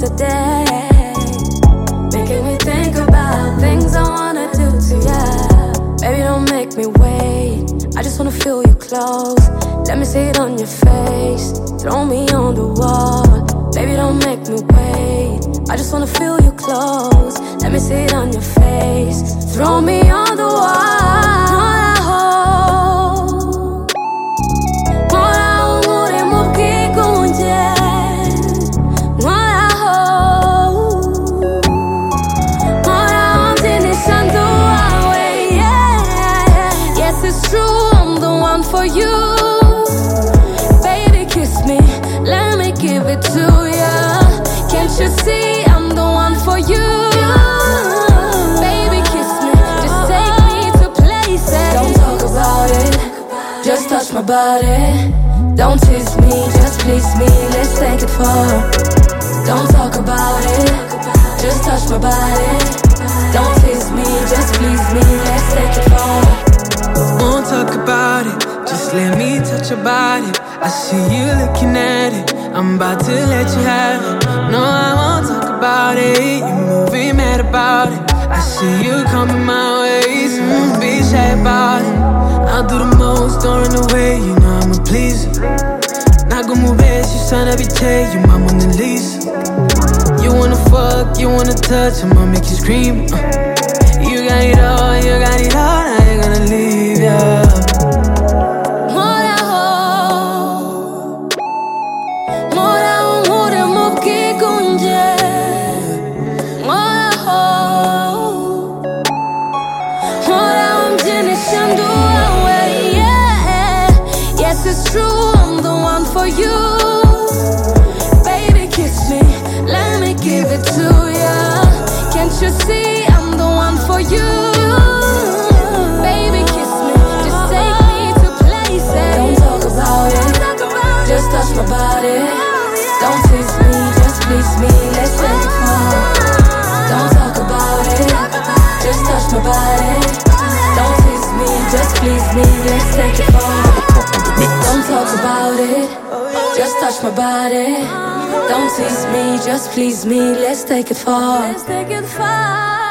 today, making me think about things I wanna do to ya. Baby, don't make me wait, I just wanna feel you close. Let me see it on your face, throw me on the wall. Baby, don't make me wait, I just wanna feel you close. Let me see it on your face, throw me on the wall. For you, baby, kiss me, let me give it to ya. Can't you see I'm the one for you? Baby, kiss me, just take me to places. Don't talk about it, just touch my body. Don't tease me, just please me, let's take it far. Don't talk about it, just touch my body. Don't tease me, just please me, let's take it far. Won't talk about it, just let me touch your body. I see you looking at it, I'm about to let you have it. No, I won't talk about it, you're moving mad about it. I see you coming my way, so don't be shy about it. I'll do the most, don't run away, you know I'm a pleaser. Not gonna move fast, you son of a bitch, you my Mona Lisa. You wanna fuck, you wanna touch, I'ma make you scream. You got it all, you got it all, I ain't gonna leave ya. It's true, I'm the one for you. Baby, kiss me, let me give it to ya. Can't you see I'm the one for you? Baby, kiss me, just take me to places. Don't talk about it, just touch my body. Don't tease me, just please me, let's take it far. Don't talk about it, just touch my body. Don't tease me, just please me, let's take it far. Don't talk about it, just touch my body. Don't tease me, just please me, let's take it far. Let's take it far.